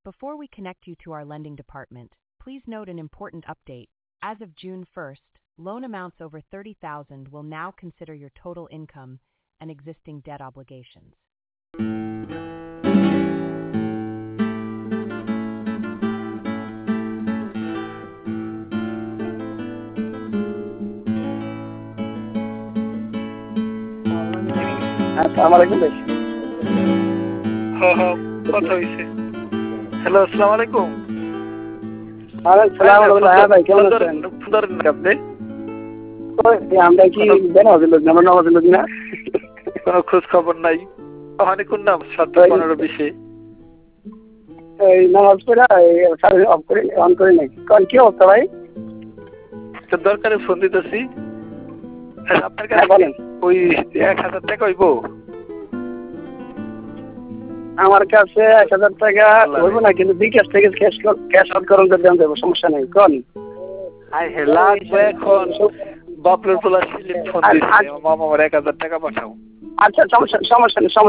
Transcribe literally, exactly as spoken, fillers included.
Before we connect you to our lending department, please note an important update. As of June first, loan amounts over thirty thousand will now consider your total income and existing debt obligations. আসসালামু আলাইকুম ভাই। হ্যাঁ হ্যাঁ কথা হয়েছে। Hello, আসসালামু আলাইকুম। হ্যাঁ ভাই, কেমন আছেন? আপনি আমরা কি বেনামাজি লোক না, আমরা নামাজি লোক না। কোনো খোঁজ খবর নাই। ওখানে কোন নাম সাত পনেরো বিশে এই নামাজ পড়া সার্ভিস অফ করে অন করে নাই। কারণ কি অবস্থা ভাই? তো দরকারে ফোন দিতেছি। আপনার হ্যাঁ কাছে বলেন। ওই এক হাজার টাকা হইব? আমার কাছে এক হাজার টাকা হইব না, কিন্তু বিকাশ থেকে ক্যাশ ক্যাশ আউট করুন করে দেন দেবো, সমস্যা নেই। কোন আই হে লাগবে এখন। বাপরের পোলা সিলিপ ফোন দিচ্ছে, মামা আমার এক হাজার টাকা পাঠাও। আচ্ছা, সমস্যা সমস্যা নেই।